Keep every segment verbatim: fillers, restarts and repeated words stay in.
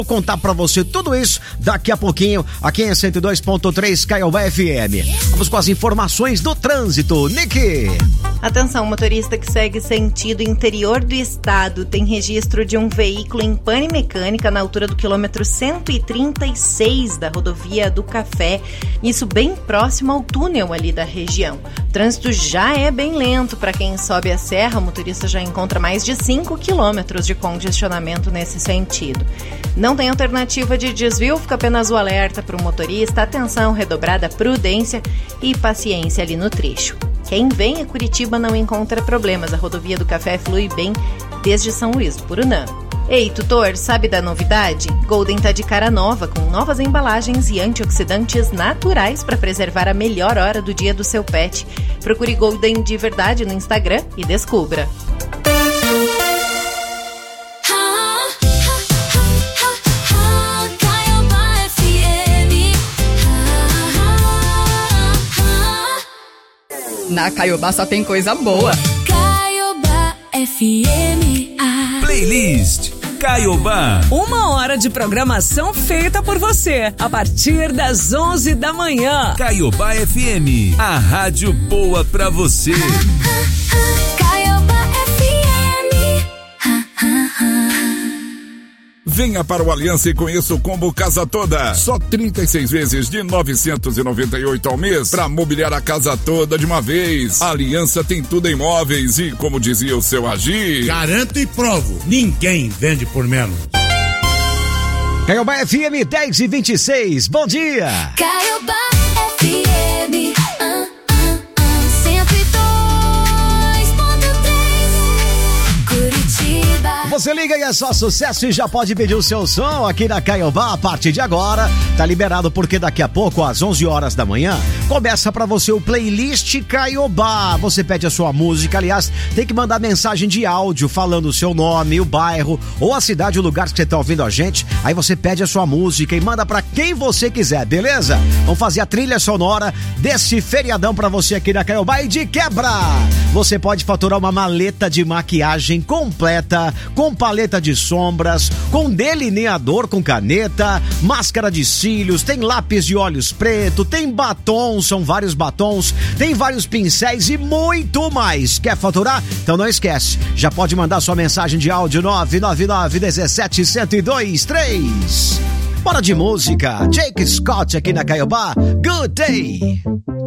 Vou contar pra você tudo isso daqui a pouquinho, aqui em cento e dois ponto três Caiobá F M. Vamos com as informações do trânsito. Nick! Atenção, motorista que segue sentido interior do estado tem registro de um veículo em pane mecânica na altura do quilômetro cento e trinta e seis da rodovia do Café, isso bem próximo ao túnel ali da região. O trânsito já é bem lento para quem sobe a serra, o motorista já encontra mais de cinco quilômetros de congestionamento nesse sentido. Não tem alternativa de desvio, fica apenas o alerta para o motorista, atenção redobrada, prudência e paciência ali no trecho. Quem vem a Curitiba não encontra problemas, a rodovia do Café flui bem desde São Luís do Purunã. Ei, tutor, sabe da novidade? Golden tá de cara nova, com novas embalagens e antioxidantes naturais para preservar a melhor hora do dia do seu pet. Procure Golden de verdade no Instagram e descubra. Na Caiobá só tem coisa boa. Caiobá F M. Ah. Playlist Caiobá. Uma hora de programação feita por você, a partir das onze da manhã. Caiobá F M, a rádio boa pra você. Ah, ah, ah. Caiobá F M. Ah, ah, ah. Venha para o Aliança e conheça o combo Casa Toda. Só trinta e seis vezes de novecentos e noventa e oito ao mês para mobiliar a casa toda de uma vez. A Aliança tem tudo em móveis e, como dizia o seu Agir, garanto e provo, ninguém vende por menos. Caiobá F M dez e vinte e seis, bom dia. Caiobá F M. Ah, ah, ah. cento e dois ponto três Curitiba. Você liga e é só sucesso e já pode pedir o seu som aqui na Caiobá a partir de agora. Tá liberado porque daqui a pouco, às onze horas da manhã, começa pra você o Playlist Caiobá. Você pede a sua música, aliás, tem que mandar mensagem de áudio falando o seu nome, o bairro ou a cidade, o lugar que você tá ouvindo a gente. Aí você pede a sua música e manda pra quem você quiser, beleza? Vamos fazer a trilha sonora desse feriadão pra você aqui na Caiobá e de quebra. Você pode faturar uma maleta de maquiagem completa, com paleta de sombras, com delineador com caneta, máscara de cílios, tem lápis de olhos preto, tem batom, são vários batons, tem vários pincéis e muito mais. Quer faturar? Então não esquece, já pode mandar sua mensagem de áudio nove nove nove um sete zero zero dois três. Bora de música, Jake Scott aqui na Caiobá, Good Day.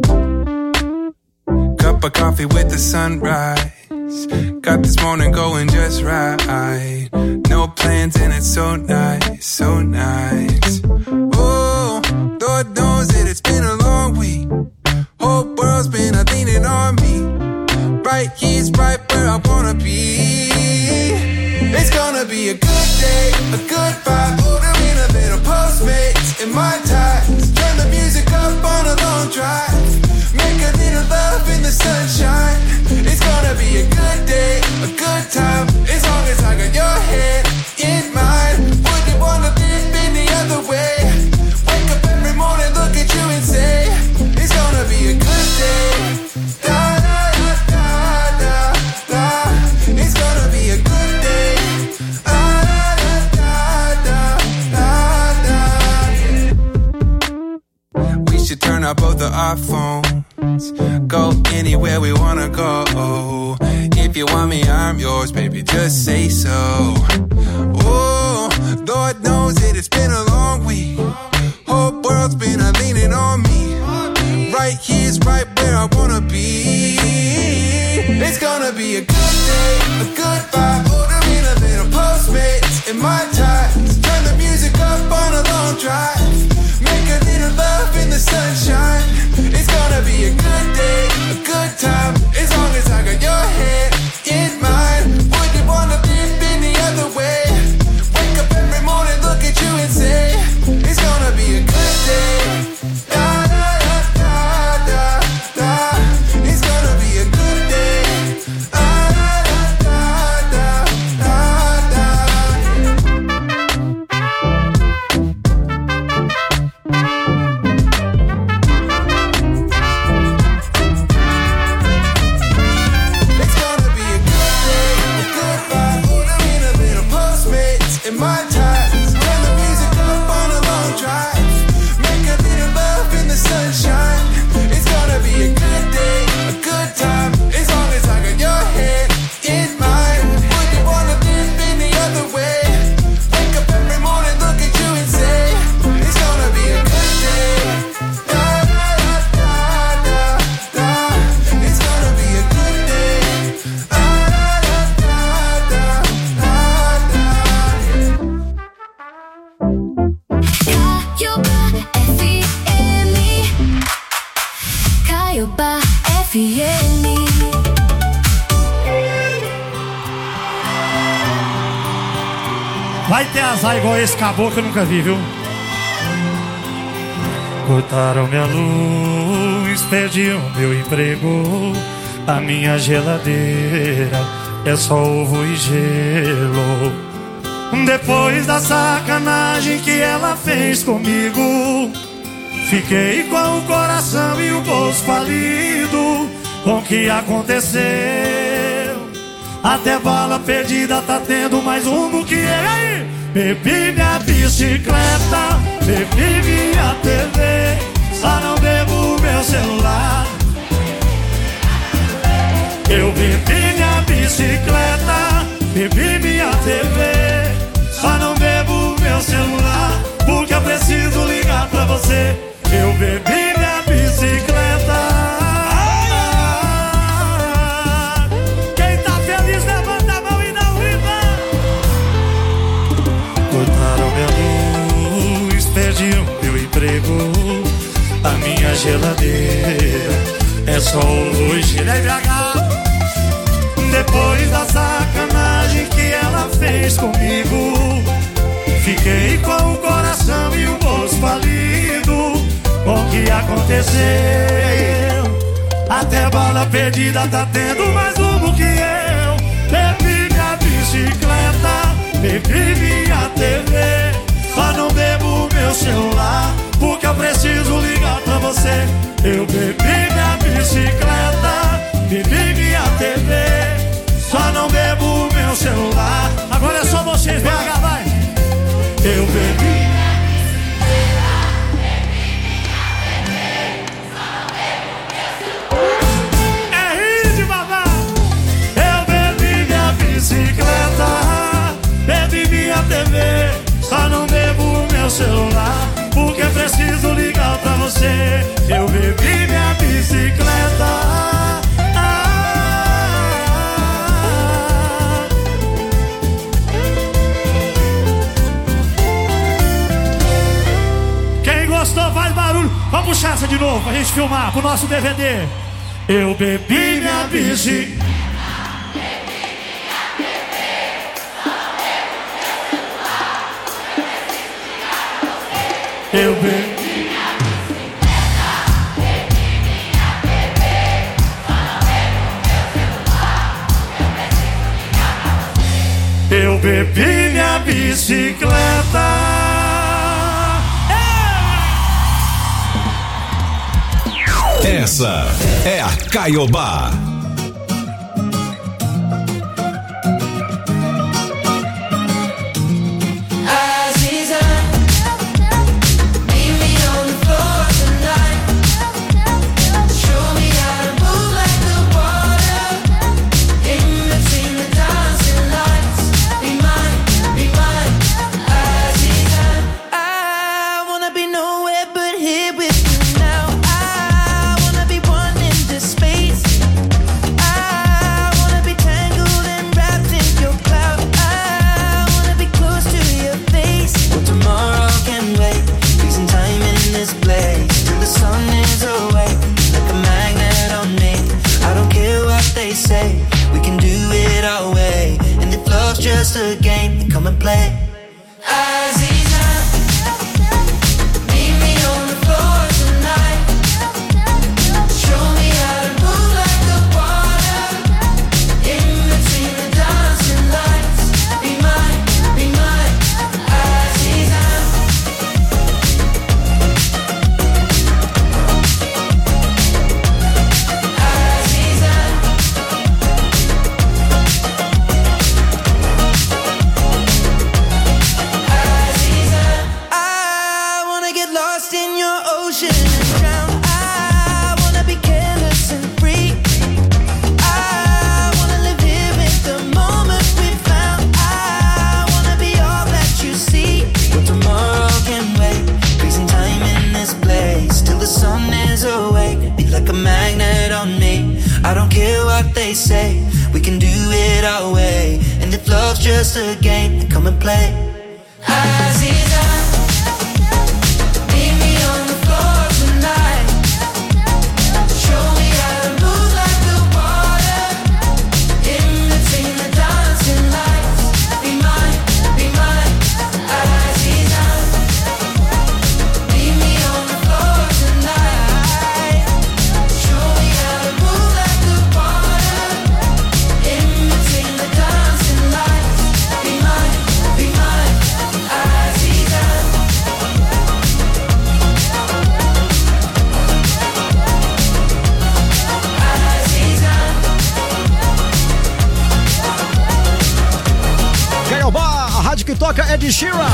Cup of coffee with the sunrise. Got this morning going just right. No plans and it's so nice, so nice. Oh, Lord knows that it's been a long week. Whole world's been a leaning on me. Right here's right where I wanna be. It's gonna be a good day, a good vibe. Ordering a little Postmates in my ties. Turn the music up on a long drive. Make a little love in the sunshine. It's gonna be a good day, a good time. As long as I got your head in mind. Wouldn't wanna live any other way. Wake up every morning, look at you and say, it's gonna be a good day. Da da da da da. It's gonna be a good day. Ah, da da da da da. We should turn up both of our phones. Go anywhere we wanna go. If you want me, I'm yours, baby, just say so. Oh, Lord knows that it's been a long week. Whole world's been a leaning on me. Right here's right where I wanna be. It's gonna be a good day, a good vibe. Ordering a little Postmates in my ties. Turn the music up on a long drive. Make a little love in the sunshine. It's gonna be a good day, a good time. As long as I got your head in mind. Wouldn't wanna live any other way. Wake up every morning, look at you and say, it's gonna be a good day. Da da da da da da. It's gonna be a good day. Ah, da da da da da da. vai ter azar igual esse caboclo que eu nunca vi, viu? Cortaram minha luz, perdi o meu emprego, a minha geladeira é só ovo e gelo. Depois da sacanagem que ela fez comigo, fiquei com o coração e o bolso falido. Com o que aconteceu, até bala perdida tá tendo mais um do que eu. Aí, bebi minha bicicleta, bebi minha T V, só não bebo meu celular. Eu bebi minha bicicleta, bebi minha T V, só não bebo meu celular, porque eu preciso ligar pra você. Eu bebi minha bicicleta. Quem tá feliz levanta a mão e dá um grito. Cortaram minha luz, perdi o meu emprego, a minha geladeira é só hoje. Depois da sacanagem que ela fez comigo, fiquei com o coração e o bolso falido. Com o que aconteceu, até bala perdida tá tendo mais um que eu. Bebi minha bicicleta, bebi minha T V, só não bebo meu celular, porque eu preciso ligar pra você. Eu bebi minha bicicleta, bebi minha T V, só não bebo meu celular. Agora é só vocês, B H, vai. Eu bebi. Bicicleta, bebi minha T V, só não bebo meu celular, porque preciso ligar pra você. Eu bebi minha bicicleta. Ah, quem gostou faz barulho. Vamos puxar essa de novo pra gente filmar pro nosso D V D. Eu bebi minha bicicleta. Eu bebi minha bicicleta, bebi minha T V, só não bebo meu celular, eu bebi minha bicicleta. Essa é a Caiobá. Just a game, come and play. Aziza, meet me on the floor tonight. Show me how to move like the water. In between the dancing lights. Be mine, be mine, Aziza. Aziza. I don't care what they say, we can do it our way. And if love's just a game, then come and play. Aziza, meet me on the floor tonight. Show me how to move like the water. In between the dancing lights. Be mine, be mine, Ed Sheeran.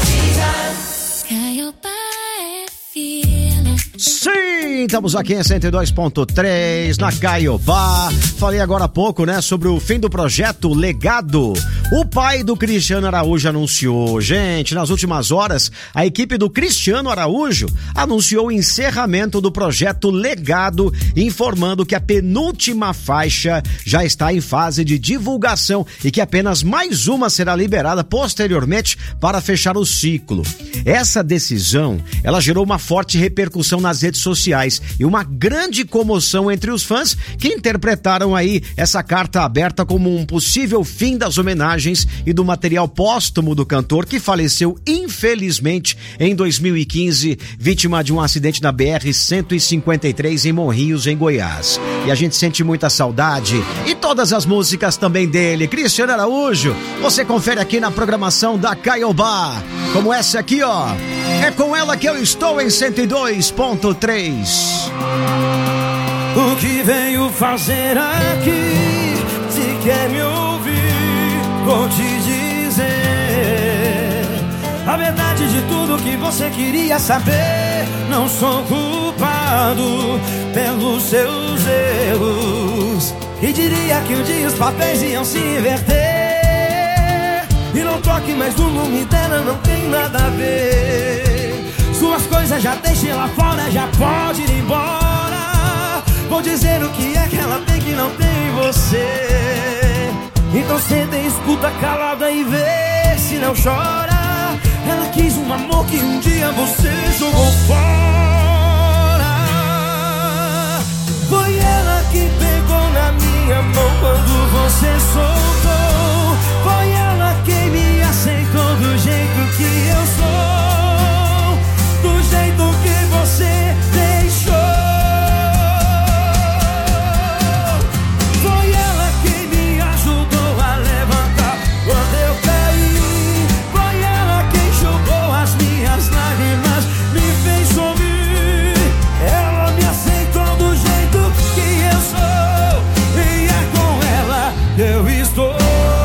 Sim, estamos aqui em cento e dois ponto três na Caiobá. Falei agora há pouco, né, sobre o fim do projeto Legado. O pai do Cristiano Araújo anunciou. Gente, nas últimas horas, a equipe do Cristiano Araújo anunciou o encerramento do projeto Legado, informando que a penúltima faixa já está em fase de divulgação e que apenas mais uma será liberada posteriormente para fechar o ciclo. Essa decisão, ela gerou uma forte repercussão nas redes sociais e uma grande comoção entre os fãs que interpretaram aí essa carta aberta como um possível fim das homenagens e do material póstumo do cantor, que faleceu infelizmente em dois mil e quinze, vítima de um acidente na B R cento e cinquenta e três em Morrinhos, em Goiás. E a gente sente muita saudade. E todas as músicas também dele, Cristiano Araújo, você confere aqui na programação da Caiobá, como essa aqui, ó. É com ela que eu estou em cento e dois ponto três. O que veio fazer aqui? Se quer me ouvir, vou te dizer a verdade de tudo que você queria saber. Não sou culpado pelos seus erros. Quem diria que um dia os papéis iam se inverter? E não toque mais no nome dela, não tem nada a ver. Suas coisas já deixe lá fora, já pode ir embora. Vou dizer o que é que ela tem que não tem em você. Então senta e escuta calada e vê se não chora. Ela quis um amor que um dia você jogou fora. Foi ela que pegou na minha mão quando você soltou. Foi ela quem me aceitou do jeito que eu sou, do jeito que você deixou. Foi ela quem me ajudou a levantar quando eu caí. Foi ela quem jogou as minhas lágrimas, me fez sorrir. Ela me aceitou do jeito que eu sou, e é com ela que eu estou.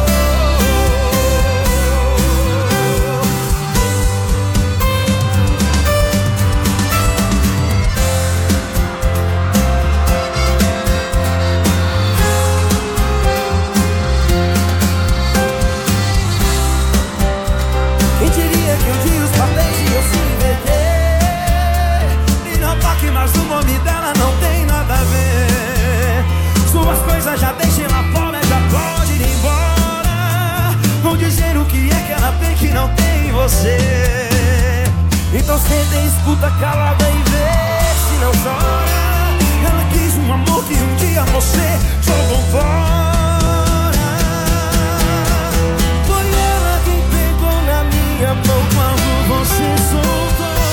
Mas o nome dela não tem nada a ver. Suas coisas já deixem lá fora, já pode ir embora. Vou dizer o que é que ela tem que não tem em você. Então senta e escuta calada e vê se não chora. Ela quis um amor que um dia você jogou fora. Foi ela quem pegou na minha mão quando você soltou.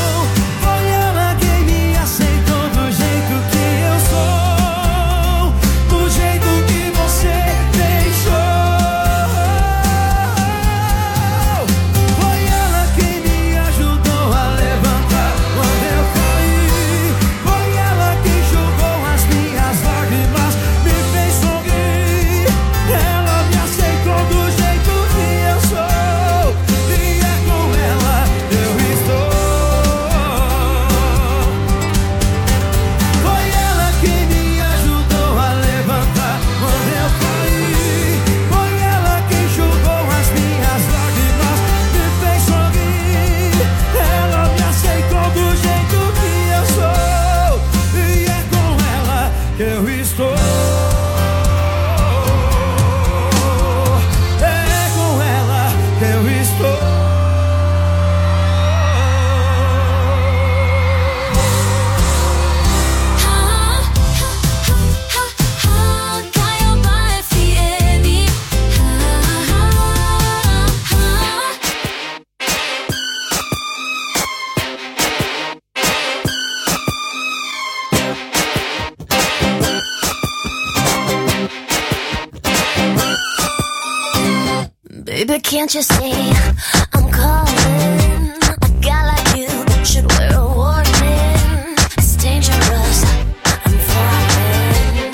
Baby, can't you see I'm calling? A guy like you should wear a warning. It's dangerous, I'm falling.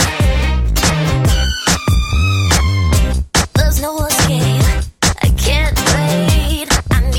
There's no escape, I can't wait. I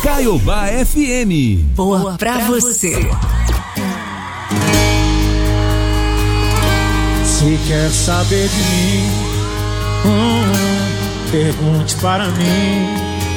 Caiobá F M. Boa pra você. Se quer saber de mim, hum, pergunte para mim.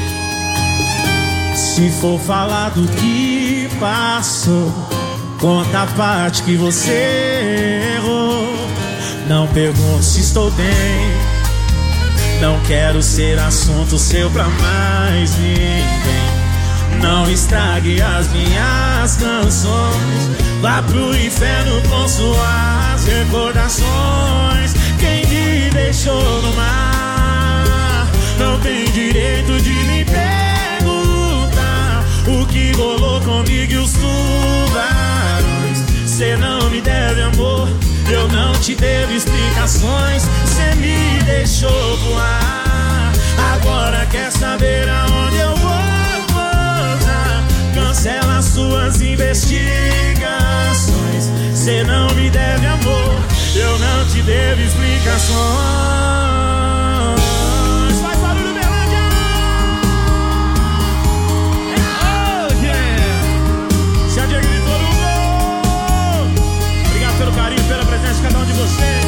Se for falar do que passou, conta a parte que você errou. Não pergunte se estou bem, não quero ser assunto seu pra mais ninguém. Não estrague as minhas canções, vá pro inferno com suas recordações. Quem me deixou no mar não tem direito de me perguntar o que rolou comigo e os tubarões. Cê não me deve amor, eu não te devo explicações. Cê me deixou voar, agora quer saber aonde eu vou. Cancela suas investigações. Cê não me deve amor, eu não te devo explicações. Faz barulho, Berlândia! Oh, yeah! Se adegre todo mundo! Obrigado pelo carinho, pela presença de cada um de vocês.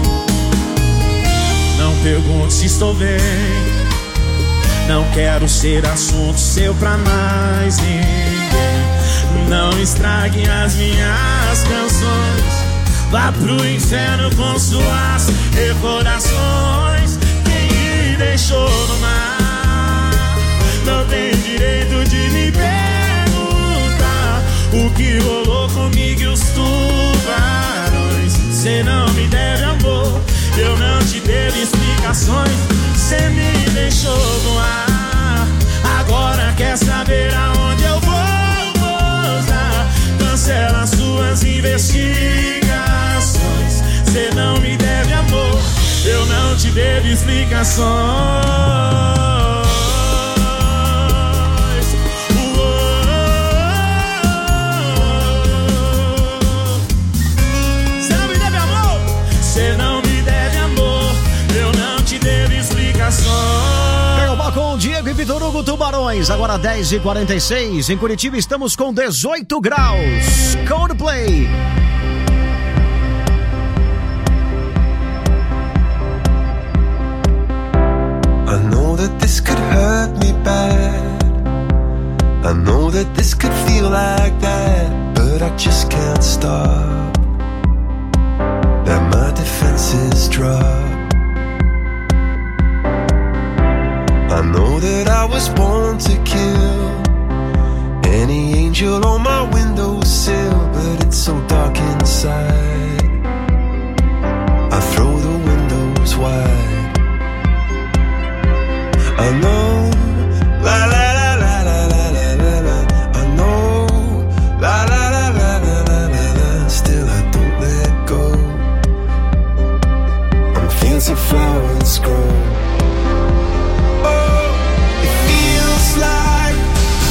Não pergunte se estou bem, não quero ser assunto seu pra mais ninguém. Não estrague as minhas canções, vá pro inferno com suas recordações. Quem me deixou no mar não tem direito de me perguntar o que rolou comigo e os tubarões. Cê não me deve amor, eu não te devo explicações. Cê me deixou no ar, agora quer saber aonde eu vou pousar. Cancela suas investigações. Cê não me deve amor, eu não te devo explicações. Cê não me deve amor, cê não me deve amor, eu não te devo explicações. Caiobá com Diego e Vitor Hugo Tubarões. Agora dez e quarenta e seis. Em Curitiba estamos com dezoito graus. Coldplay. I know that this could hurt me bad. I know that this could feel like that, but I just can't stop. That my defenses drop. I know that I was born to kill any angel on my windowsill, but it's so dark inside. I throw the windows wide. I know, la la la la la la la la la. I know, la la la la la la la la. Still I don't let go. And fields of flowers grow. Like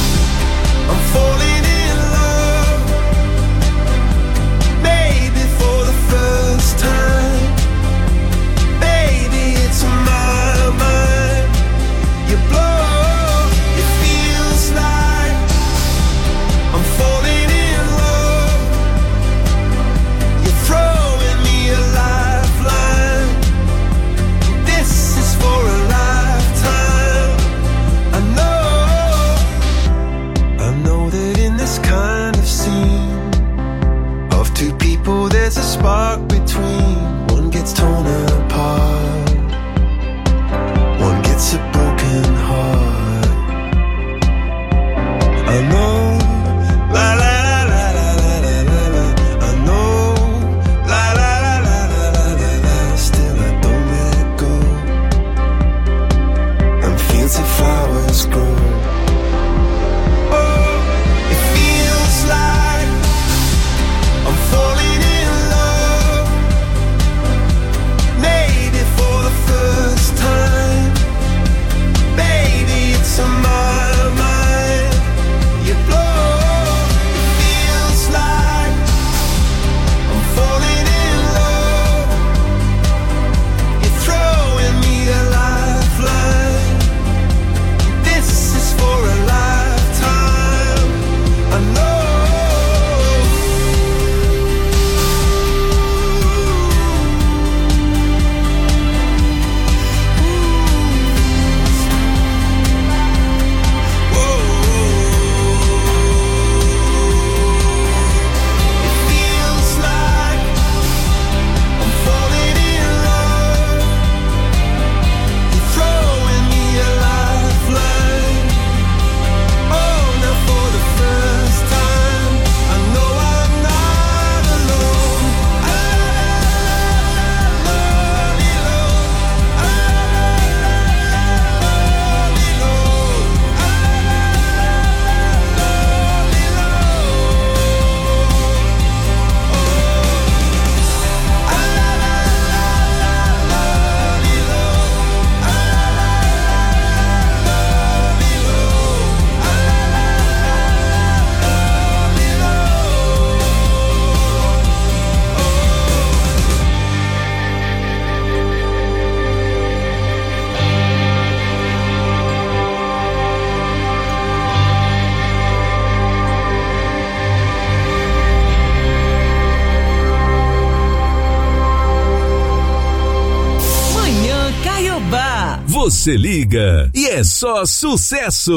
Você liga e é só sucesso.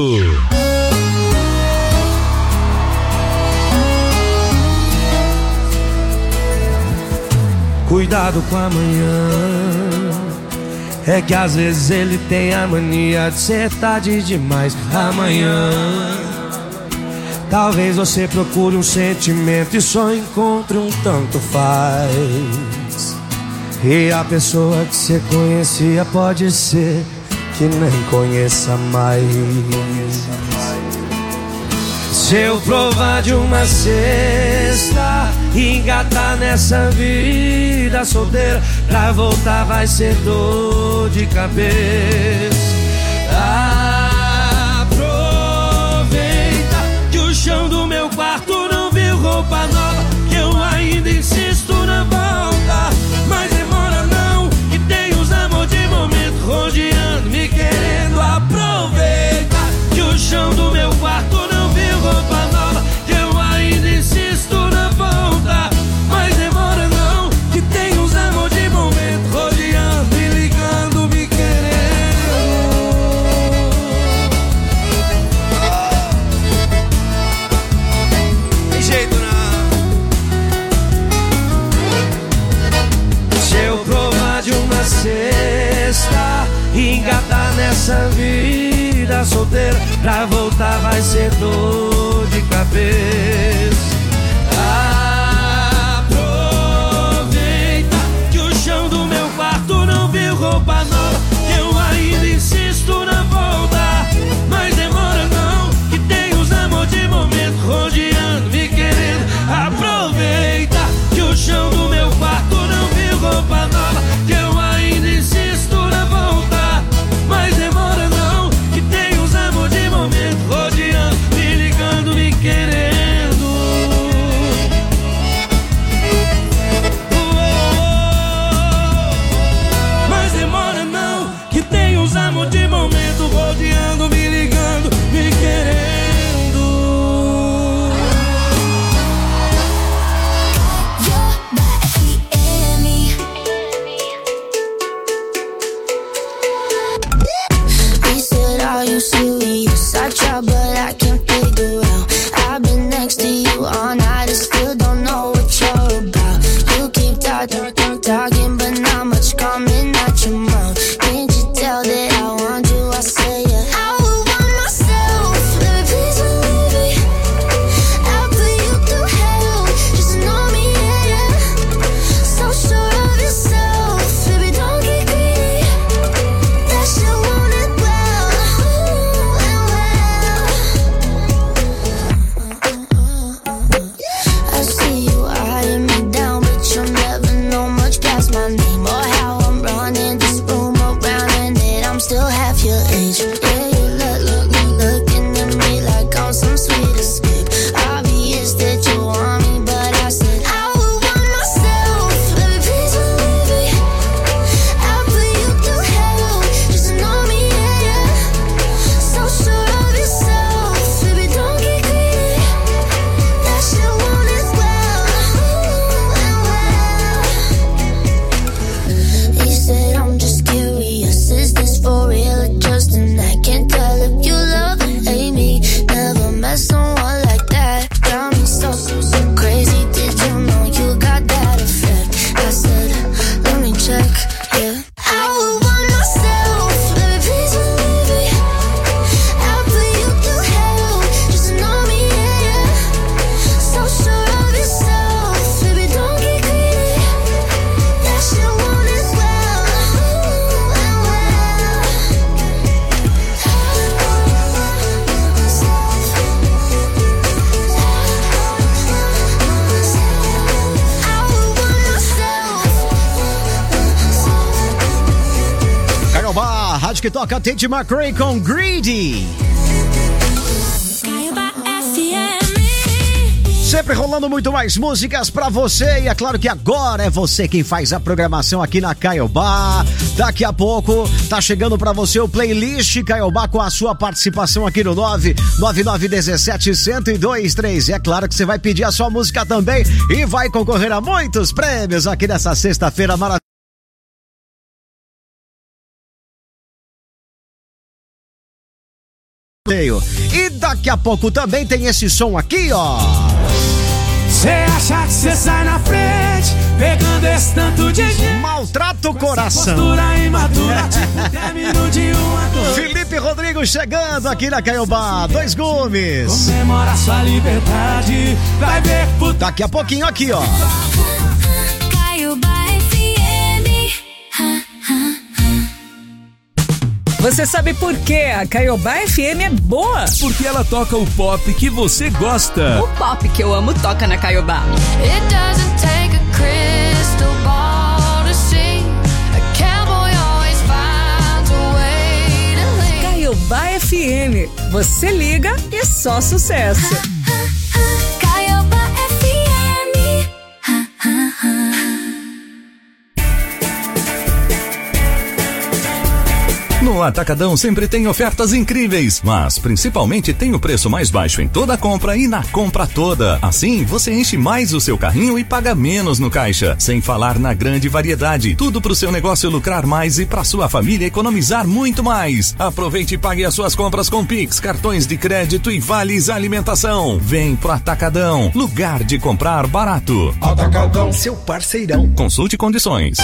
Cuidado com amanhã, é que às vezes ele tem a mania de ser tarde demais. Amanhã, talvez você procure um sentimento e só encontre um tanto faz. E a pessoa que você conhecia pode ser que nem conheça mais. Se eu provar de uma cesta e engatar nessa vida solteira, pra voltar vai ser dor de cabeça. Aproveita que o chão do meu quarto não viu roupa nova, que eu ainda insisto na volta. Mas demora não, que tem os amor de momento rodeando, me querendo. Aproveita que o chão do meu quarto não viu roupa nova, que eu ainda insisto na volta. Mas demora não, que tem os amor de momento rodeando, me ligando, me querendo. Tem jeito não. Se eu provar de uma cesta e engatar nessa vida solteira, pra voltar vai ser dor de cabeça. Aproveita que o chão do meu quarto não viu roupa nova, que eu ainda insisto na volta. Mas demora não, que tem os amor de momento rodeando, me querendo. Aproveita que o chão do meu quarto não viu roupa nova, que eu ainda insisto na volta. Mas demora não, que tem os amor de momento rodeando, me ligando, me querendo. Mas demora não, que tem os amor de momento rodeando, me ligando, me querendo. He said, are you serious? I try, but I can't figure out. I've been next to you all night and still don't know what you're about. You keep talking, talking, but not much coming out your mouth. Can't you tell that I want you? I say yeah. I would want myself, baby, please believe me. I'll put you through hell, just know me, yeah, yeah. So sure of yourself, baby, don't get greedy. That shit want it well, and well. I see you eyeing me down, but you'll never know much past my name or how I'm running this room around, and that I'm still half your age. Yeah, you look, look, look, looking at me like I'm some sweet escape. Obvious that you want me, but I said I would want myself, baby, please believe me. I'll put you through hell, just know me, yeah, yeah. So sure of yourself, baby, don't get greedy. That shit want it well, and well. He said, I'm just curious, is this for real or just an act? Can't tell if you love or hate me. Never met someone like that. Got me so, so, so crazy. Did you know you got that effect? I said, let me check, yeah. I would want myself, baby, please believe me. I'll put you through hell, just know me, yeah, yeah. So sure of yourself, baby, don't get greedy. That shit want it well, and well. I would want myself. Caiobá, rádio que toca Tate McRae com Greedy. Sempre rolando muito mais músicas pra você, e é claro que agora é você quem faz a programação aqui na Caiobá. Daqui a pouco tá chegando pra você o playlist Caiobá com a sua participação aqui no nove nove nove um sete, um zero dois três. E é claro que você vai pedir a sua música também e vai concorrer a muitos prêmios aqui nessa sexta-feira maravilhosa. Daqui a pouco também tem esse som aqui, ó. Cê acha que cê sai na frente, pegando esse tanto de gente. Maltrata o coração. Postura imadura, tipo término de uma dor. Felipe Rodrigo chegando aqui na Caiobá, Dois Gumes. Comemora sua liberdade, vai ver puta. Daqui a pouquinho aqui, ó. Caiobá F M. Você sabe por que a Caiobá F M é boa? Porque ela toca o pop que você gosta. O pop que eu amo toca na Caiobá. It doesn't take a crystal ball to see. A cowboy always finds a way to leave. Caiobá F M. Você liga e só sucesso. Caiobá F M. No Atacadão sempre tem ofertas incríveis, mas principalmente tem o preço mais baixo em toda compra e na compra toda. Assim, você enche mais o seu carrinho e paga menos no caixa. Sem falar na grande variedade. Tudo pro seu negócio lucrar mais e pra sua família economizar muito mais. Aproveite e pague as suas compras com Pix, cartões de crédito e vales alimentação. Vem pro Atacadão, lugar de comprar barato. Atacadão, seu parceirão. Consulte condições.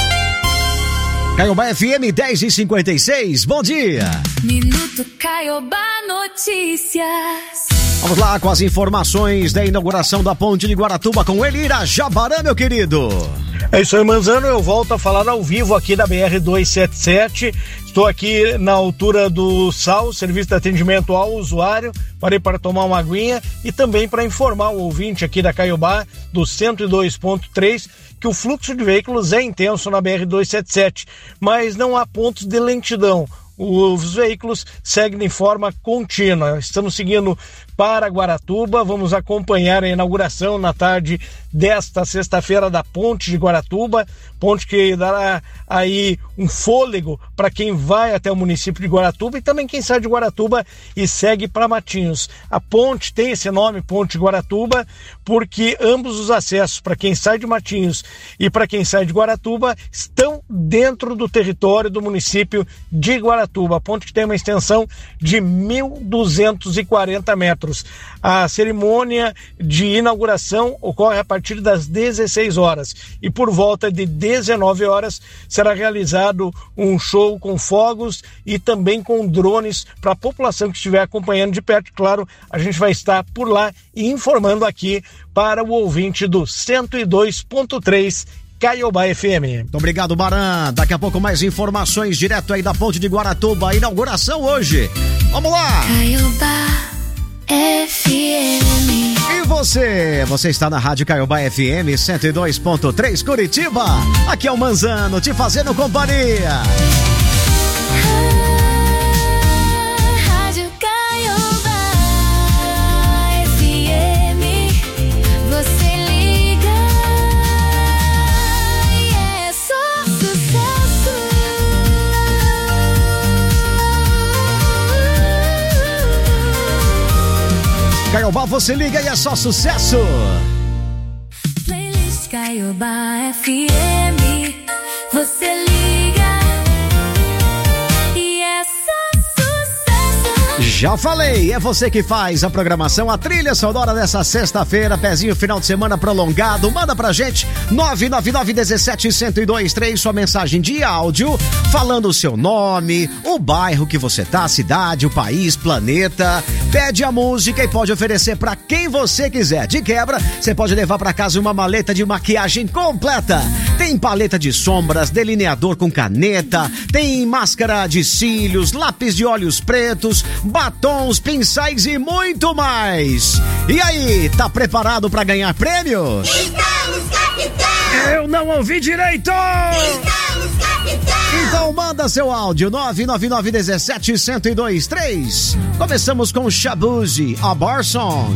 Caiobá F M dez e cinquenta e seis, bom dia. Minuto Caiobá Notícias. Vamos lá com as informações da inauguração da ponte de Guaratuba com Elira Jabarã, meu querido. É isso aí, Manzano, eu volto a falar ao vivo aqui da B R duzentos e setenta e sete. Estou aqui na altura do S A U, Serviço de Atendimento ao Usuário. Parei para tomar uma aguinha e também para informar o ouvinte aqui da Caiobá, do cento e dois ponto três, que o fluxo de veículos é intenso na B R duzentos e setenta e sete, mas não há pontos de lentidão. Os veículos seguem de forma contínua. Estamos seguindo para Guaratuba, vamos acompanhar a inauguração na tarde desta sexta-feira da ponte de Guaratuba, ponte que dará aí um fôlego para quem vai até o município de Guaratuba e também quem sai de Guaratuba e segue para Matinhos. A ponte tem esse nome, Ponte de Guaratuba, porque ambos os acessos para quem sai de Matinhos e para quem sai de Guaratuba estão dentro do território do município de Guaratuba. A ponte que tem uma extensão de mil duzentos e quarenta metros. A cerimônia de inauguração ocorre a partir das dezesseis horas e por volta de dezenove horas será realizado um show com fogos e também com drones para a população que estiver acompanhando de perto. Claro, a gente vai estar por lá e informando aqui para o ouvinte do cento e dois ponto três Caiobá F M. Muito obrigado, Baran. Daqui a pouco mais informações direto aí da ponte de Guaratuba. Inauguração hoje. Vamos lá. Caiobá F M. E você? Você está na Rádio Caiobá F M cento e dois ponto três Curitiba. Aqui é o Manzano te fazendo companhia. Rádio Caiobá F M. Você liga e é só sucesso. Caiobá, você liga e é só sucesso. Playlist Caiobá F M. Você liga e é só sucesso. Já falei, é você que faz a programação, a trilha sonora dessa sexta-feira, pezinho final de semana prolongado. Manda pra gente nove nove nove um sete um zero dois três sua mensagem de áudio, falando o seu nome, o bairro que você tá, a cidade, o país, planeta. Pede a música e pode oferecer pra quem você quiser. De quebra, você pode levar pra casa uma maleta de maquiagem completa. Tem paleta de sombras, delineador com caneta, tem máscara de cílios, lápis de olhos pretos, batons, pincéis e muito mais. E aí, tá preparado pra ganhar prêmios? Estamos, capitão! Eu não ouvi direito! Estamos, capitão! Então manda seu áudio nove nove nove um sete um zero dois três. Começamos com Shabuzi, a Bar Song.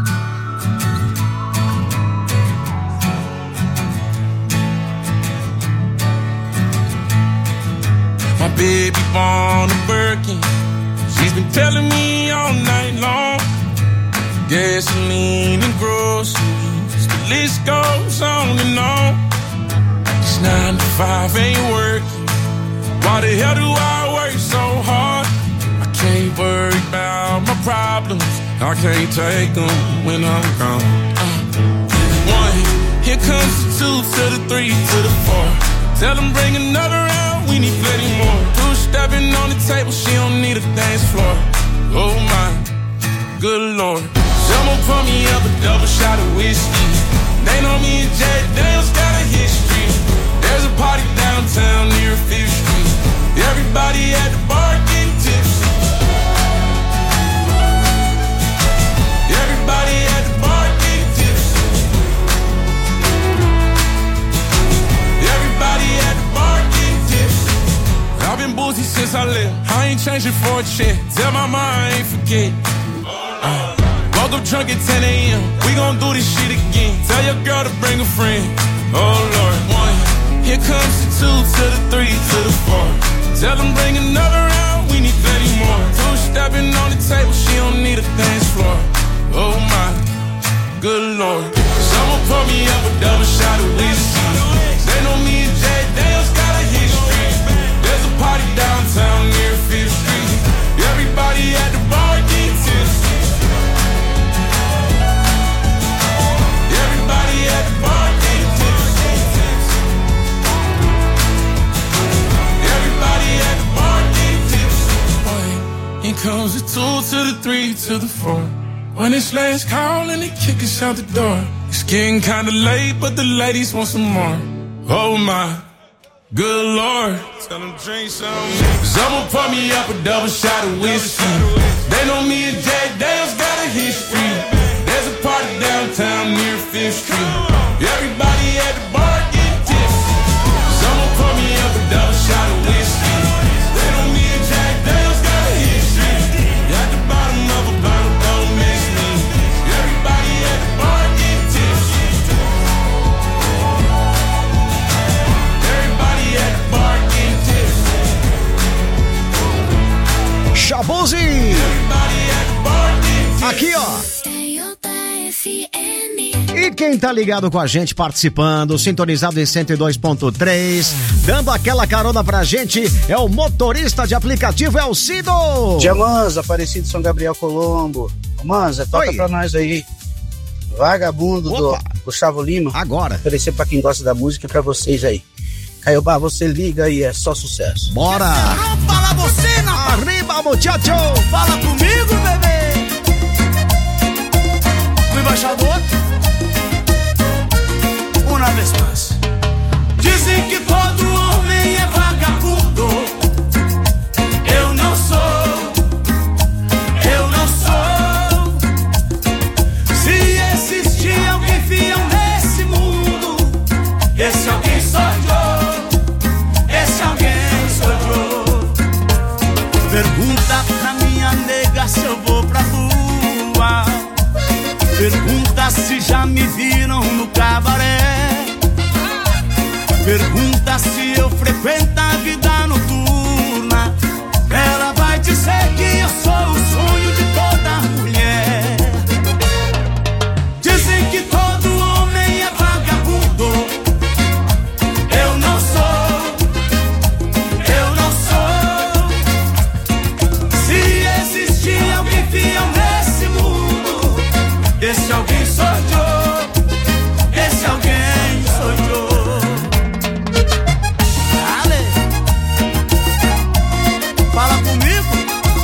My baby born a Birkin. She's been telling me all night long. Gasoline and groceries, the list goes on and on. This nine to five ain't working. Why the hell do I work so hard? I can't worry about my problems. I can't take them when I'm gone. Uh, one, here comes the two to the three to the four. Tell them bring another round, we need plenty more. Two stepping on the table, she don't need a dance floor. Oh my, good lord. Someone pour me up a double shot of whiskey. They know me and Jay Dale's got a history. There's a party downtown near Fifth Street. Everybody at the bar getting tipsy. Everybody at the bar getting tipsy. Everybody at the bar getting tipsy. I've been boozy since I left. I ain't changing for a check. Tell my mom I ain't forget. Uh, woke up drunk at ten a.m. We gon' do this shit again. Tell your girl to bring a friend. Oh Lord, one. Here comes the two to the three to the four. Tell them bring another round. We need plenty more. Two stepping on the table. She don't need a dance floor. Oh my, good lord. Someone pour me up a double shot of whiskey. They know me and Jay Dale's got a history. There's a party downtown near Fifth Street. Everybody at the bar getting tipsy. Everybody at the bar getting tipsy. Everybody at the bar getting tipsy. Here comes the two to the three to the four. When it's last call and they kick us out the door. It's getting kinda late, but the ladies want some more. Oh my, good lord. Tell them drink some. Someone pour me up a double shot of whiskey. They know me and Jay Dale's got a history. There's a party downtown near Fifth Street. Everybody at the bar getting tipsy. Someone pour me up a double shot of whiskey. They know me and Jay Dale's got a history. At the bottom of a bottle. Shabuzi! Aqui, ó. E quem tá ligado com a gente, participando, sintonizado em cento e dois ponto três, dando aquela carona pra gente, é o motorista de aplicativo, é o Cido! Diamanza, Aparecido São Gabriel Colombo. Manza, toca Oi. Pra nós aí. Vagabundo Opa. Do Gustavo Lima. Agora. Oferecer pra quem gosta da música e pra vocês aí. Caiobá, você liga e é só sucesso. Bora! Fala você, não. Arriba, muchacho! Fala comigo, bebê! O embaixador, uma vez mais. Dizem que todo homem é vagabundo. Eu não sou, eu não sou. Se existir alguém fiel nesse mundo, esse alguém sou eu. Esse alguém sou eu. Pergunta pra minha nega se eu vou pra rua. Pergunta se já me viram no cabaré. Pergunta se eu frequento a vida noturna. Ela vai dizer que eu sou o sonho de toda mulher. Dizem que todo homem é vagabundo. Eu não sou, eu não sou. Se existir alguém fiel nesse mundo, esse alguém sou eu. Esse alguém sou eu. Fala comigo.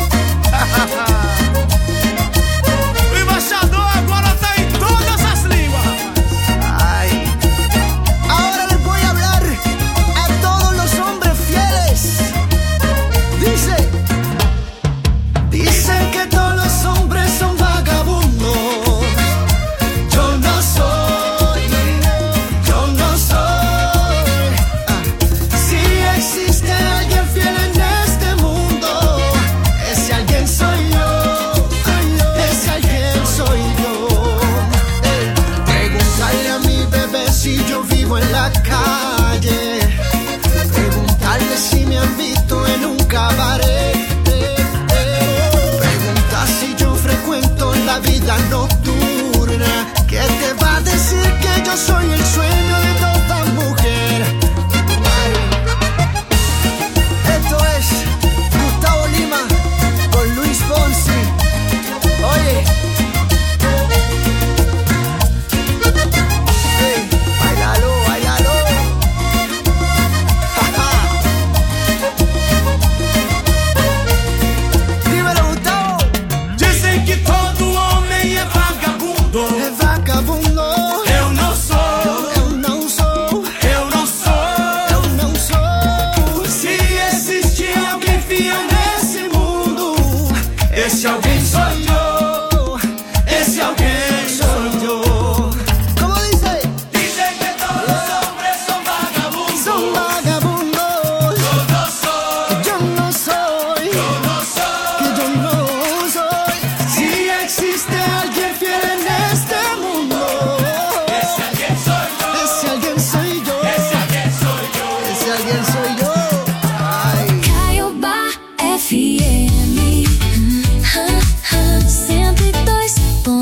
O embaixador agora tá em todas as línguas. Ay. Ahora les voy a hablar a todos los hombres fieles. Dice, dicen que todos los hombres son vagabundos. Yo no soy, yo no soy. Ah. Si existe alguien fiel en este mundo, ese alguien soy yo, ese alguien soy yo. Ey, preguntarle a mi bebé si yo vivo en la calle. Preguntarle si me han visto en un cabaret. Preguntar si yo frecuento la vida nocturna. ¿Qué te va a decir que yo soy el sueño de toda mujer? Ay. Esto es Gustavo Lima con Luis Fonsi. Oye,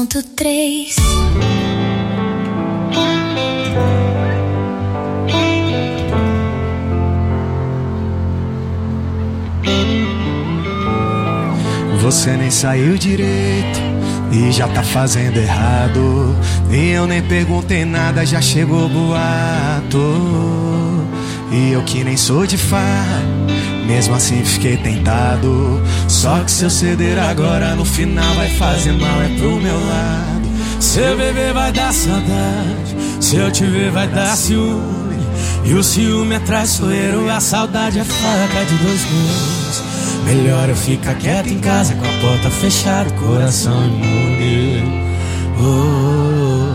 ponto três. Você nem saiu direito e já tá fazendo errado. E eu nem perguntei nada, já chegou boato. E eu que nem sou de farra, mesmo assim fiquei tentado. Só que se eu ceder agora, no final vai fazer mal, é pro meu lado. Se eu beber vai dar saudade, se eu te ver vai dar ciúme. E o ciúme é traiçoeiro, a saudade é faca de dois gumes. Melhor eu ficar quieto em casa, com a porta fechada, o coração imune. Oh.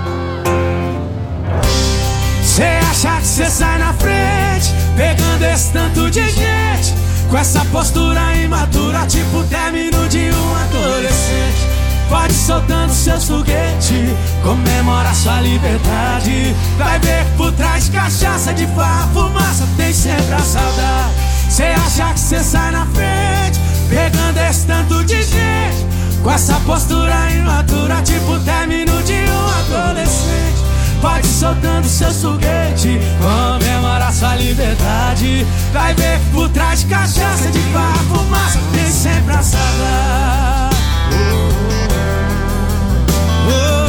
Cê acha que cê sai na frente, pegando esse tanto de gente, com essa postura imatura, tipo término de um adolescente. Pode ir soltando seus foguetes, comemora sua liberdade. Vai ver que por trás de cachaça, de farra, fumaça, tem sempre a saudade. Cê acha que cê sai na frente, pegando esse tanto de gente, com essa postura imatura, tipo término de um adolescente. Pode ir soltando seus foguetes, comemora sua liberdade. Vai ver que por trás de cachaça, de farra, fumaça, tem sempre a saudade. Oh, oh, oh.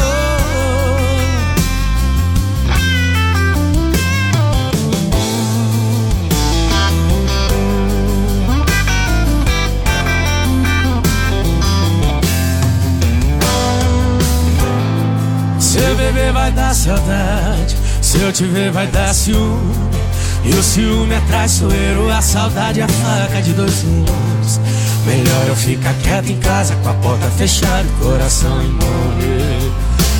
Se eu beber vai dar saudade, se eu te ver vai dar ciúme. E o ciúme é traiçoeiro, a saudade é a faca de dois gumes. Melhor eu ficar quieto em casa, com a porta fechada, o coração imune.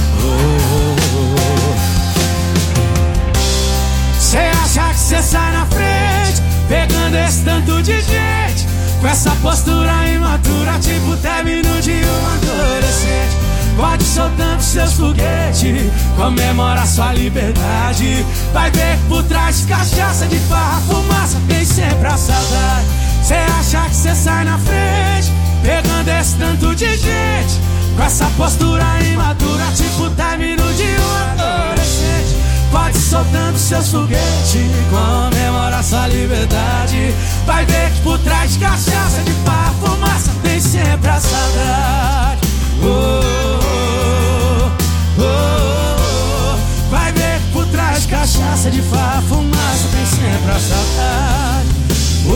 Cê oh. acha que cê sai na frente, pegando esse tanto de gente, com essa postura imatura, tipo término de um adolescente. Pode ir soltando seus foguetes, comemora sua liberdade. Vai ver que por trás de cachaça, de farra, fumaça, tem sempre a saudade. Cê acha que cê sai na frente, pegando esse tanto de gente, com essa postura imatura, tipo término de um adolescente. Pode ir soltando seus foguetes, comemora sua liberdade. Vai ver que por trás de cachaça, de farra, fumaça, tem sempre a saudade. Oh, oh, oh, oh. Vai ver que por trás de cachaça, de farra, fumaça, tem sempre a saudade. Oh,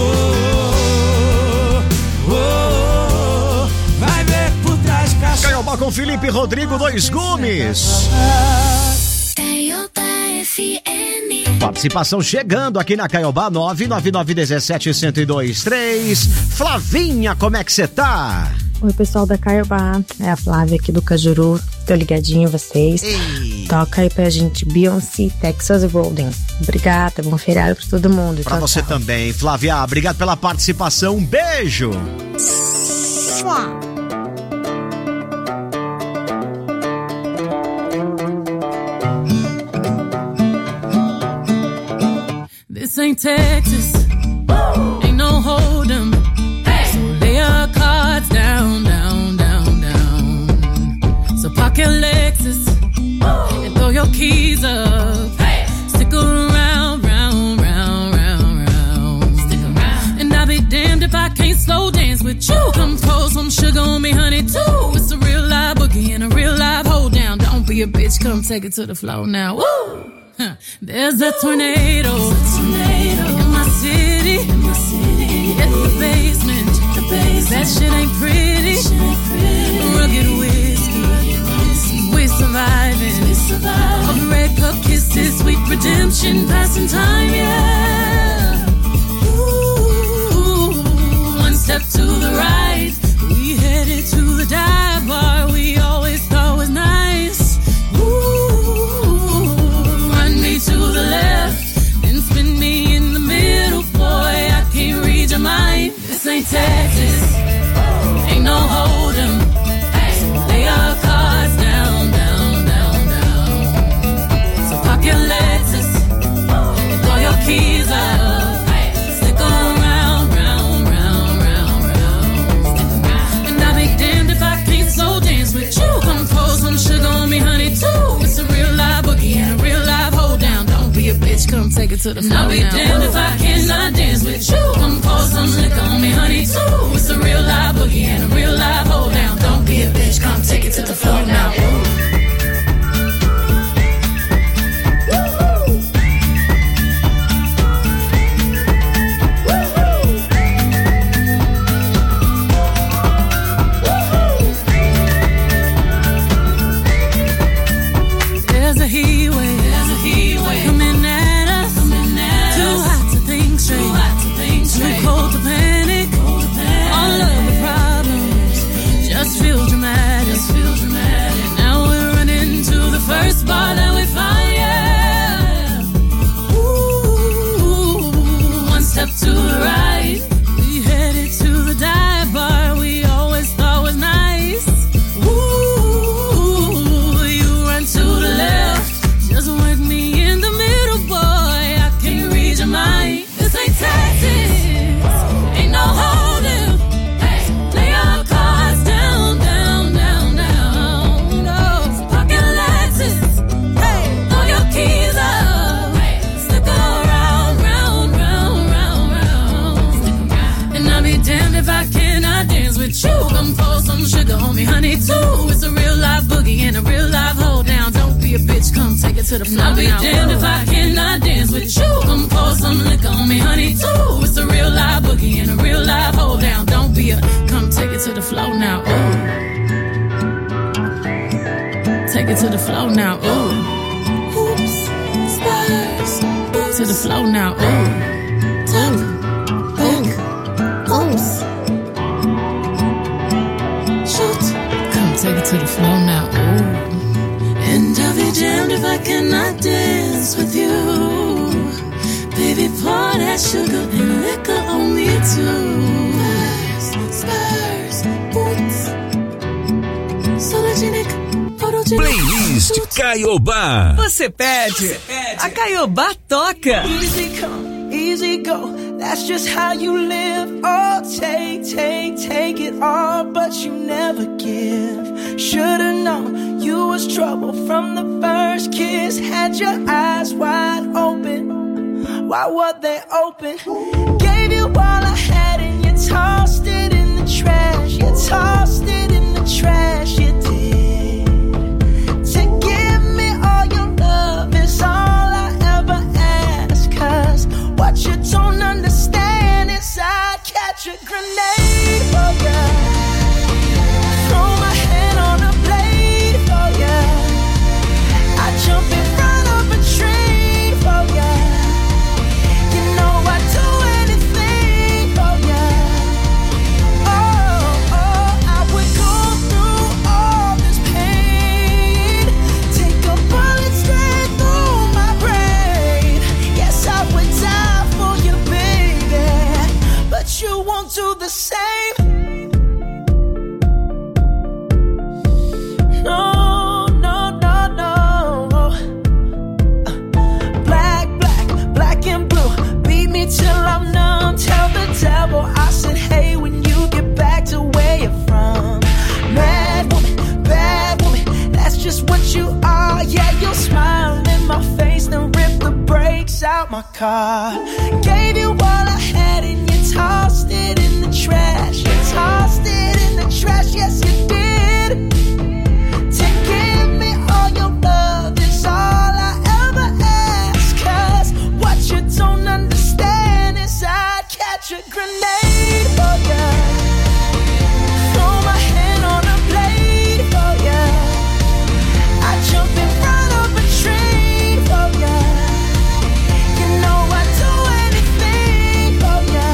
oh, oh, oh. Vai ver que por trás de cachaça. Caiobá com Felipe Rodrigo, dois gumes. Participação chegando aqui na Caiobá, nove nove nove um sete um zero dois três. Flavinha, como é que você tá? Oi, pessoal da Caiobá, é a Flávia aqui do Cajuru, tô ligadinho em vocês. Ei. Toca aí pra gente Beyoncé, Texas Golden. Obrigada, bom feriado pra todo mundo. Pra tchau, você tchau. Também, Flávia, obrigado pela participação, um beijo. This ain't Texas, ain't no hold'em. So lay your cards down, down, down, down. So park your Lexus and throw your keys up. Stick around, round, round, round, round. Stick around. And I'll be damned if I can't slow dance with you. Come pour some sugar on me, honey, too. It's a real live boogie and a real live hold down. Don't be a bitch, come take it to the floor now. Woo! Huh. There's a tornado, a tornado in my city, in my city. Hit the basement, the basement. That shit ain't pretty. Shit ain't pretty. Rugged whiskey, we surviving. We surviving. All the red cup kisses, sweet redemption, passing time, yeah. Ooh, one step to the right, we headed to the dive bar we always thought was nice. To the left, then spin me in the middle, boy, I can't read your mind. This ain't Texas, ain't no hold'em. So lay your cards down, down, down, down. So park your Lexus and throw your keys up. Stick around, round, round, round, round. take it to the floor. I'll be damned if I cannot dance with you. Come pour some liquor on me, honey, too. It's a real live boogie and a real live hold down. Don't be a bitch, come take it to the floor now. Ooh. Bar that we find, yeah. Ooh, one step to the right, we headed to the dive bar we always thought was nice. Ooh, you run to the left, just work me in the middle, boy. I can't read your mind. This ain't Texas, ain't no holding. Hey, lay our cards down, down, down, down. No, pocket Lexus. Keys up, stick around, round, round, round, round. And I'll be damned if I cannot dance with you. Come pour some sugar on me, honey, too. It's a real live boogie and a real live hold down. Don't be a bitch, come take it to the floor. I'll be damned if I cannot dance with you. Come pour some liquor on me, honey, too. It's a real live boogie and a real live hold down. Don't be a, come take it to the floor now, ooh. Take it to the floor now, ooh. To the flow now, ooh. Tap, back, oops. Shoot. Come take it to the flow now, ooh. And I'll be damned if I cannot dance with you. Baby, pour that sugar and liquor on me too. Spurs, boots. Sologenic. Playlist Caiobá. Você pede, a Caiobá toca. Easy come, easy go. That's just how you live. Oh, take, take, take it all, but you never give. Should've known you was trouble from the first kiss. Had your eyes wide open. Why were they open? Gave you all I had and you tossed it in the trash. You tossed it in the trash. You did. All I ever ask, 'cause what you don't understand is I'd catch a grenade for ya. Throw my hand on a blade for ya. I jump in front of a train for ya. You know I'd do anything for ya. Oh, oh, I would go through all this pain. Take a bullet straight through. I would die for you, baby, but you won't do the same. No, no, no, no. Black, black, black and blue. Beat me till I'm numb. Tell the devil I said, hey, when you get back to where you're from. Mad woman, bad woman, that's just what you are. Yeah, you'll smile in my face, then rip the brakes out my car. Gave you all I had and you tossed it in the trash. You tossed it in the trash, yes you did. To give me all your love is all I ever ask. 'Cause what you don't understand is I'd catch a grenade for ya. Throw my hand on a blade for ya. I jump in front of a train for ya. You know I'd do anything for ya.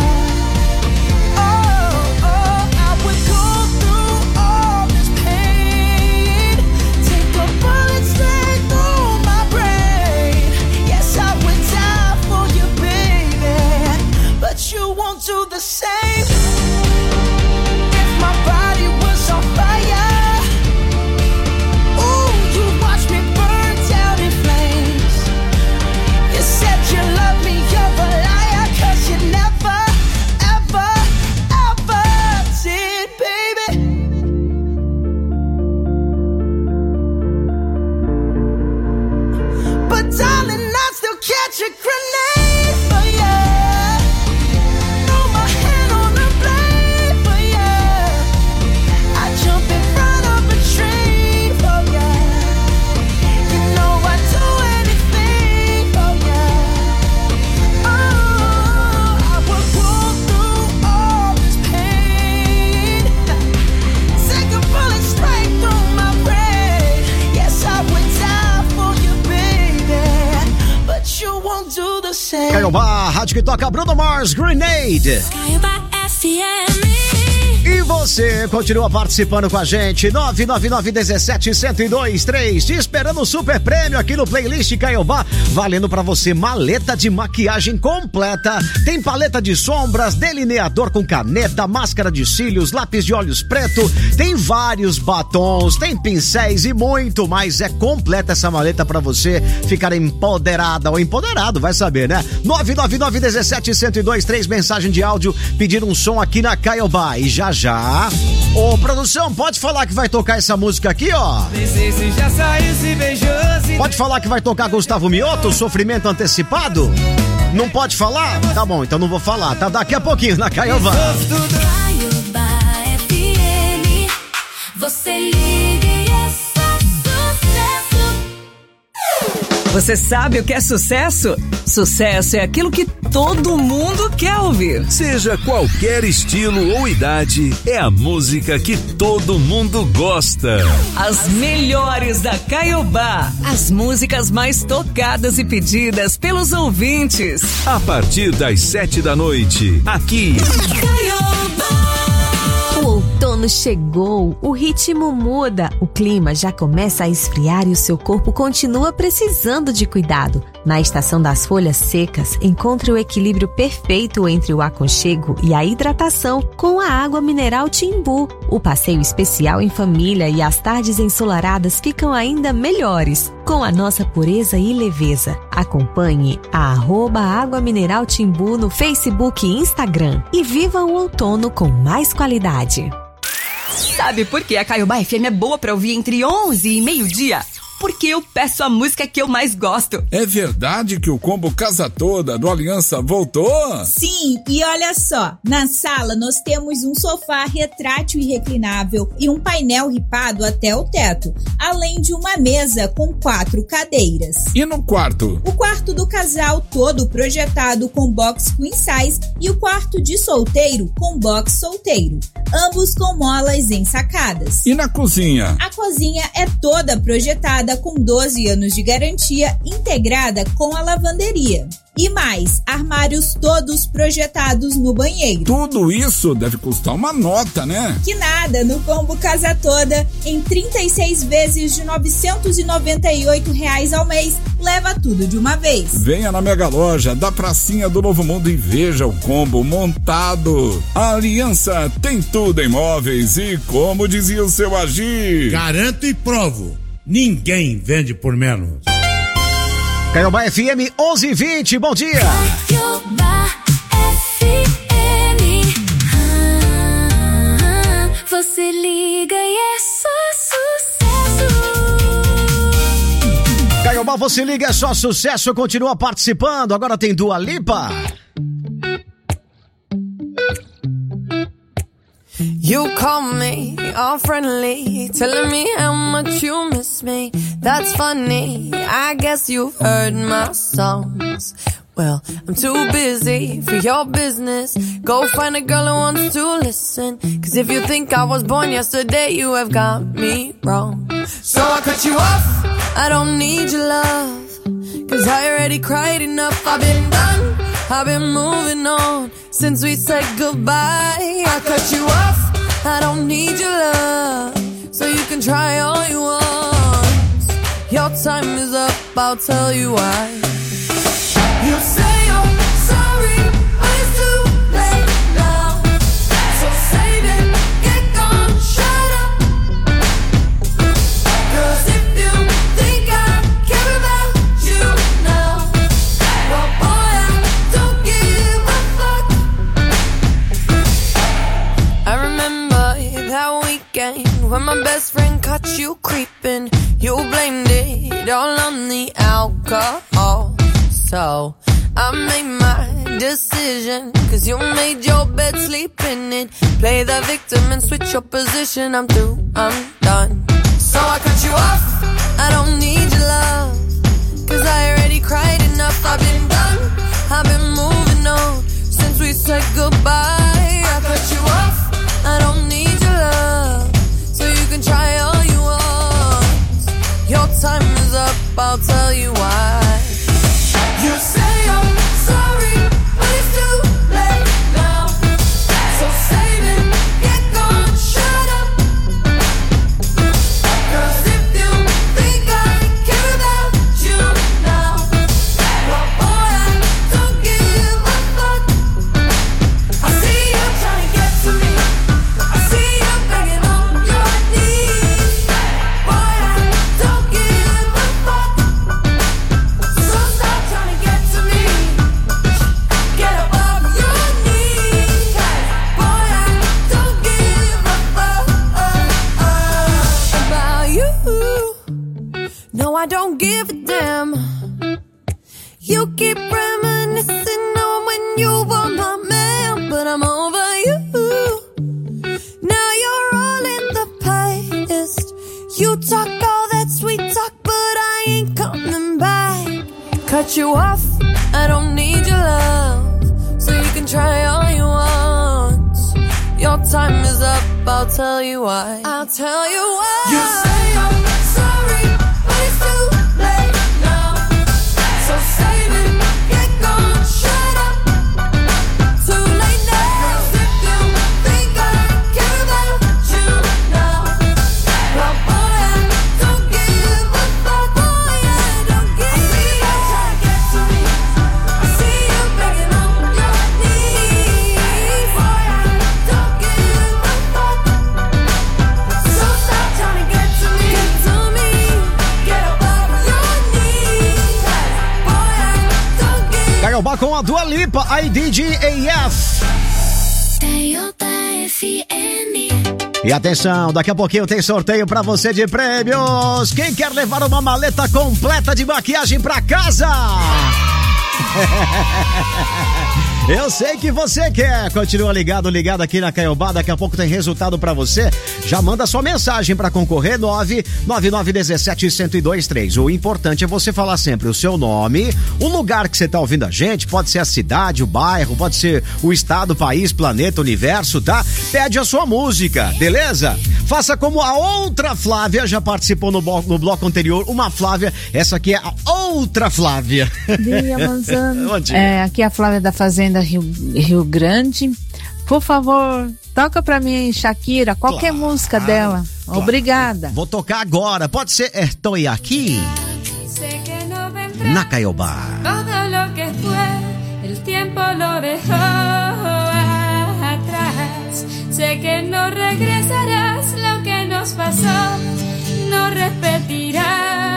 Oh, oh, I would go through all this pain. Take a bullet straight through my brain. Yes, I would die for you, baby, but you won't do the same. If my body was on fire, ooh, you watch me burn down in flames. You said you love me, you're a liar, 'cause you never, ever, ever did, baby. But darling, I still catch a grenade. say. Caiobá, rádio que toca Bruno Mars, Grenade. Caiobá F M. E você continua participando com a gente, nove nove nove um sete, um zero dois três, te esperando o super prêmio aqui no Playlist Caiobá, valendo pra você maleta de maquiagem completa, tem paleta de sombras, delineador com caneta, máscara de cílios, lápis de olhos preto, tem vários batons, tem pincéis e muito mais, é completa essa maleta pra você ficar empoderada ou empoderado, vai saber, né? nove nove nove um sete, um zero dois três, mensagem de áudio, pedir um som aqui na Caiobá e já já. Ô, produção, pode falar que vai tocar essa música aqui, ó. Se já saiu, se beijou, se... Pode falar que vai tocar Gustavo Mioto, Sofrimento Antecipado? Não pode falar? Tá bom, então não vou falar, tá? Daqui a pouquinho na Caiobá. Caiobá F M. Você liga e é só sucesso. Você sabe o que é sucesso? Sucesso é aquilo que todo mundo quer ouvir. Seja qualquer estilo ou idade, é a música que todo mundo gosta. As melhores da Caiobá. As músicas mais tocadas e pedidas pelos ouvintes. A partir das sete da noite, aqui. O outono chegou, o ritmo muda, o clima já começa a esfriar e o seu corpo continua precisando de cuidado. Na estação das folhas secas, encontre o equilíbrio perfeito entre o aconchego e a hidratação com a água mineral Timbu. O passeio especial em família e as tardes ensolaradas ficam ainda melhores, com a nossa pureza e leveza. Acompanhe a arroba Água Mineral Timbu no Facebook e Instagram e viva o outono com mais qualidade. Sabe por que a Caiobá F M é boa pra ouvir entre onze e meio-dia? Porque eu peço a música que eu mais gosto. É verdade que o combo Casa Toda do Aliança voltou? Sim, e olha só, na sala nós temos um sofá retrátil e reclinável e um painel ripado até o teto, além de uma mesa com quatro cadeiras. E no quarto? O quarto do casal todo projetado com box queen size e o quarto de solteiro com box solteiro, ambos com molas ensacadas. E na cozinha? A cozinha é toda projetada com doze anos de garantia, integrada com a lavanderia. E mais, armários todos projetados no banheiro. Tudo isso deve custar uma nota, né? Que nada, no combo Casa Toda, em trinta e seis vezes de novecentos e noventa e oito reais ao mês, leva tudo de uma vez. Venha na Mega Loja da Pracinha do Novo Mundo e veja o combo montado. A Aliança tem tudo em móveis e, como dizia o seu Agir, garanto e provo, ninguém vende por menos. Caiobá F M onze e vinte, bom dia! Caiobá F M. Ah, você liga e é só sucesso. Caiobá, você liga, é só sucesso, continua participando. Agora tem Dua Lipa. You call me all friendly, telling me how much you miss me. That's funny, I guess you've heard my songs. Well, I'm too busy for your business. Go find a girl who wants to listen. Cause if you think I was born yesterday, you have got me wrong. So I cut you off, I don't need your love. Cause I already cried enough, I've been done, I've been moving on since we said goodbye. I cut you off, I don't need your love, so you can try all you want. Your time is up, I'll tell you why. You say you're sorry, but it's too late now. So save it, get gone, shut up. Cause if you think I care about you now, well boy, I don't give a fuck. I remember that weekend when my best friend caught you creeping. You blamed it all on the alcohol. So I made my decision, cause you made your bed, sleep in it. Play the victim and switch your position. I'm through, I'm done. So I cut you off, I don't need your love, cause I already cried enough. I've been done, I've been moving on since we said goodbye. I cut you off, I don't need your love, so you can try all you want. Your time is up, I'll tell you why. You say you're sorry, but it's too late now. So save it, get gone, shut up. 'Cause if you think I care about you now, well boy, I don't give a fuck. I see you trying to get to me, I see you begging on your knees. Boy, I don't give a fuck. So stop trying to get to me, get up off your knees. Boy, I don't give a fuck about you. No, I don't give a damn. You keep reminiscing on when you were my man, but I'm over you. Now you're all in the past. You talk all that sweet talk, but I ain't coming back. Cut you off, I don't need your love, so you can try all you want. Your time is up, I'll tell you why. I'll tell you why. You say I'm sorry, but it's too late now. So save it, get gone, shut up. Too late now. 'Cause if you think I care about you now, well boy, I don't give a fuck. Boy, I don't give a fuck. I see you trying to get to me, I see you begging on your knees. Boy, I don't give a fuck. So stop trying to get to me, get to me, get up off your knees. Boy, I don't give Caiobá com a Dua Lipa, I D G A F. E atenção, daqui a pouquinho tem sorteio pra você de prêmios. Quem quer levar uma maleta completa de maquiagem pra casa? Eu sei que você quer. Continua ligado, ligado aqui na Caiobá. Daqui a pouco tem resultado pra você. Já manda sua mensagem pra concorrer. nove nove nove um sete um zero dois três. O importante é você falar sempre o seu nome, o lugar que você tá ouvindo a gente. Pode ser a cidade, o bairro, pode ser o estado, o país, planeta, universo, tá? Pede a sua música, beleza? Faça como a outra Flávia, já participou no bloco, no bloco anterior. Uma Flávia, essa aqui é a outra Flávia. Dia, Manzano. Bom dia. É, aqui é a Flávia da Fazenda Rio, Rio Grande. Por favor, toca pra mim Shakira, qualquer Claro, música dela. claro. Obrigada. Vou tocar agora. Pode ser Estou Aqui Sé que no vendrá na Caiobá. todo lo que fue, el tiempo lo dejó atrás. Sé que no regresarás lo que nos pasó, no repetirás.